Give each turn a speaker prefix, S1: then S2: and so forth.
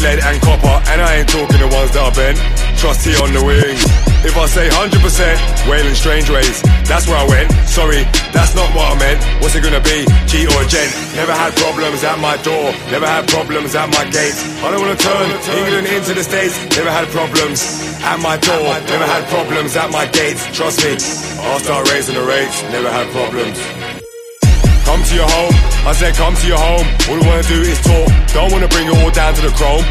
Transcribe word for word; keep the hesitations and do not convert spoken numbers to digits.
S1: lead and copper, and I ain't talking the ones that are bent. Trust T on the wing. If I say one hundred percent, wailing strange ways, that's where I went. Sorry, that's not what I meant. What's it gonna be, G or a gent? Never had problems at my door, never had problems at my gates. I don't wanna turn England into the States. Never had problems at my door, never had problems at my gates. Trust me, I'll start raising the rates. Never had problems. Come to your home, I said come to your home. All I wanna do is talk, don't wanna bring it all down to the chrome.